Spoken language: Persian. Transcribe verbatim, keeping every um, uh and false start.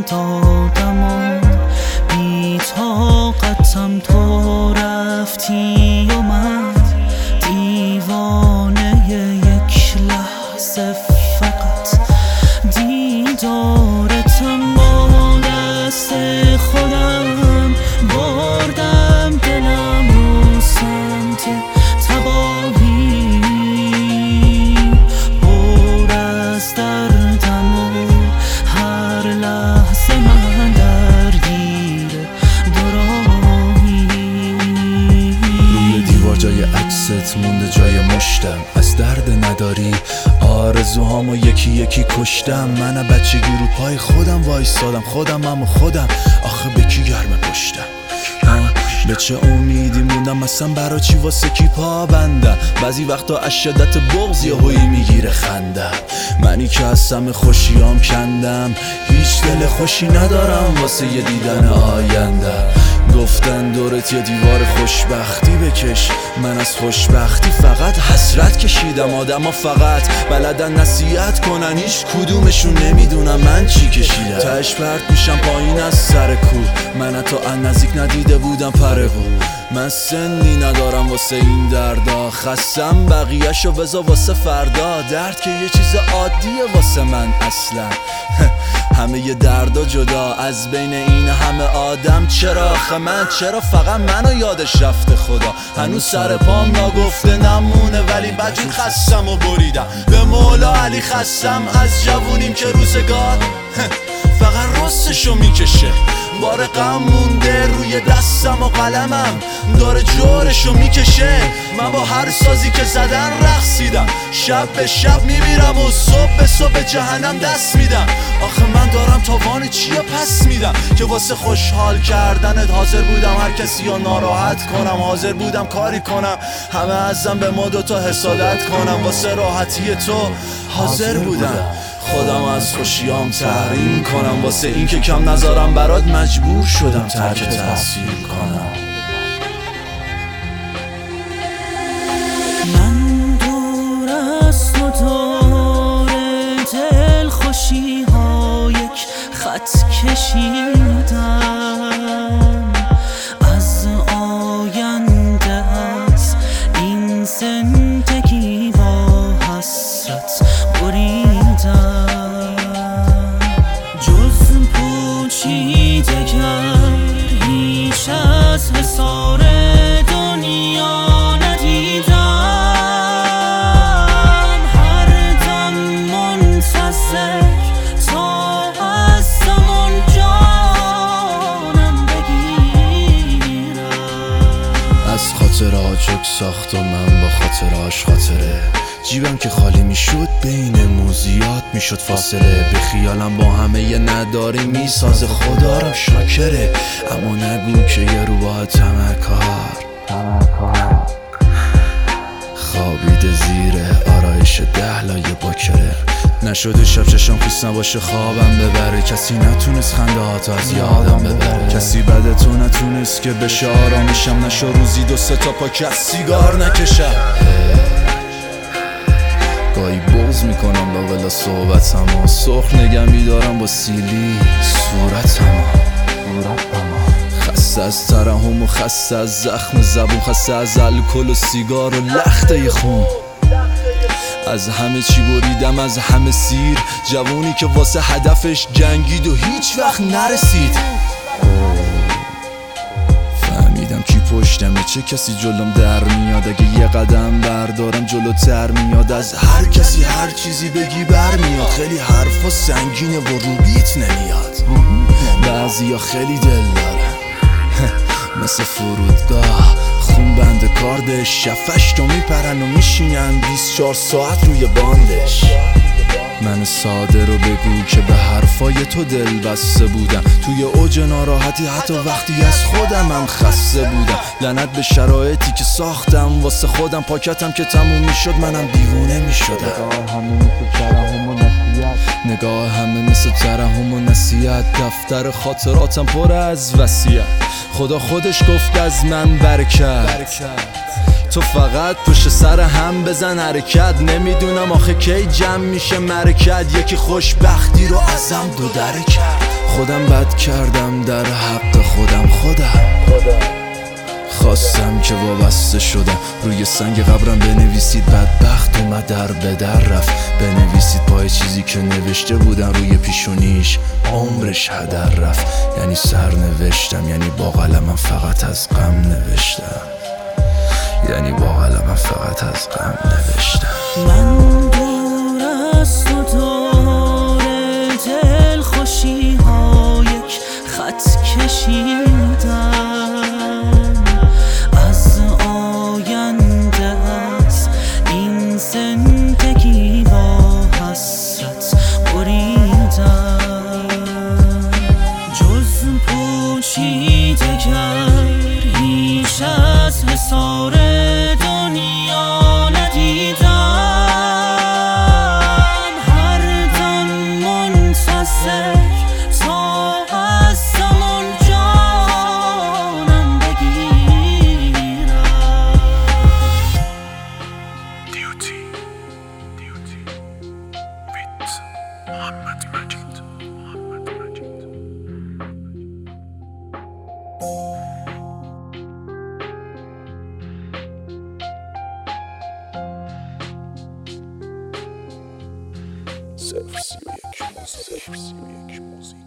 دادم و بی طاقتم تو رفتی و من دیوانه یک لحظه فقط دیدارتم با دست خودم بردم دلم رو سمت تباهی پر از دردم و هر لحظه من درگیر دوراهی روی دیوار جای عکست مونده جای مشتم از درد نداری آرزوهامو یکی یکی کشتم من بچگی رو پای خودم وایسادم خودم اما خودم آخه به کی گرم پشتم به چه امیدی موندم اصلا برا چی واسه کی پا بندم بعضی وقتا از شدت بغض یهویی میگیره خندم منی که از سم خوشیام کندم هیچ دل خوشی ندارم واسه یه دیدن آینده گفتن دورت یه دیوار خوشبختی بکش من از خوشبختی فقط حسرت کشیدم آدما فقط بلدن نصیحت کنن هیچ کدومشون نمیدونم من چی کشیدم تهش پرت میشم پایین از سر کوه من حتی از نزدیک ندیده بودم پره بود من سنی ندارم واسه این دردا خستم بقیه‌شو بذار واسه فردا درد که یه چیز عادیه واسه من اصلا همه یه دردا جدا از بین این همه آدم چرا آخه من چرا فقط منو یادش رفته خدا هنوز سر پام ناگفته نمونه ولی بدجور خستم و بریدم به مولا علی خستم از جوونیم که روزگار فقط رستشو میکشه بار غم مونده روی دستم و قلمم داره جورشو میکشه من با هر سازی که زدن رقصیدم شب به شب میمیرم و صبح به صبح جهنم دست میدم آخه من دارم تاوان چیه پس میدم که واسه خوشحال کردنت حاضر بودم هر کسی رو ناراحت کنم حاضر بودم کاری کنم همه ازم به ما دوتا حسادت کنم واسه راحتی تو حاضر بودم خودم از خوشیام تحریم کنم واسه این که کم نذارم برات مجبور شدم ترک تحصیل کنم من دور از تو دور دل خوشی ها یک خط کشیدم از آینده از این زندگی با حسرت بریدم جز پوچیده گر هیچ از حصار دنیا ندیدم هر دم منتظر تا از زمان جانم بگیرم از خاطرها جک ساخت و من با خاطرهاش خاطره جیبم که خالی میشد بین موزیات میشد فاصله به خیالم با همه یه نداری میسازه خدا را شاکره اما نگو که یه رو با تمکار خوابیده زیر آرایش دهلای باکره نشده شب چشم خیس نباشه خوابم ببره کسی نتونست خنده هاتو از یادم ببره کسی بده تو نتونست که بشه آرامشم نشو روزی دو سه تا پاکت سیگار نکشم گاهی بغض میکنم با ولا صحبتم و سرخ نگه میدارم با سیلی صورتم خسته از ترحم و خسته از زخم زبون خسته از الکل و سیگار و لخته خون از همه چی بریدم از همه سیر جوونی که واسه هدفش جنگید و هیچ وقت نرسید فهمیدم کی پشتمه چه کسی جلوم در میاد اگه یه قدم بردارم جلوتر میاد از هر کسی هر چیزی بگی برمیاد خیلی حرفا سنگینه و روبیت نمیاد بعضیا خیلی دل دارن مثل فرودگاه خون بند کاردش شفش تو میپرن و میشینن بیست و چهار ساعت روی باندش من ساده رو بگو که به حرفای تو دل بسته بودم توی اوج ناراحتی حتی وقتی از خودم هم خسته بودم لعنت به شرایطی که ساختم واسه خودم پاکتم که تموم میشد منم دیوونه میشدم نگاه همه مثل ترحم و نصیحت دفتر خاطراتم پر از وصیت خدا خودش گفت از من برکت تو فقط پشت سر هم بزن حرکت نمیدونم آخه کی جمع میشه مرکت یکی خوشبختی رو ازم دو دره کرد خودم بد کردم در حق خودم خودم خواستم که وابسته شدم روی سنگ قبرم بنویسید بدبخت اومد در به در رفت بنویسید پای چیزی که نوشته بودن روی پیشونیش عمرش هدر رفت یعنی سر نوشتم یعنی با قلمم فقط از غم نوشتم یعنی با قلمم فقط از غم نوشتم من دور از تو دور دل خوشی ها یک خط کشیدم از آینده از این زندگی با حسرت بریدم جز پوشیدگر هیچ از حصار دنیا ندیدم هر دم منتظر تا از زمان جانم بگیرم دیوتی دیوتی ویت محمد مجید محمد مجید صفر سی و یک موزیک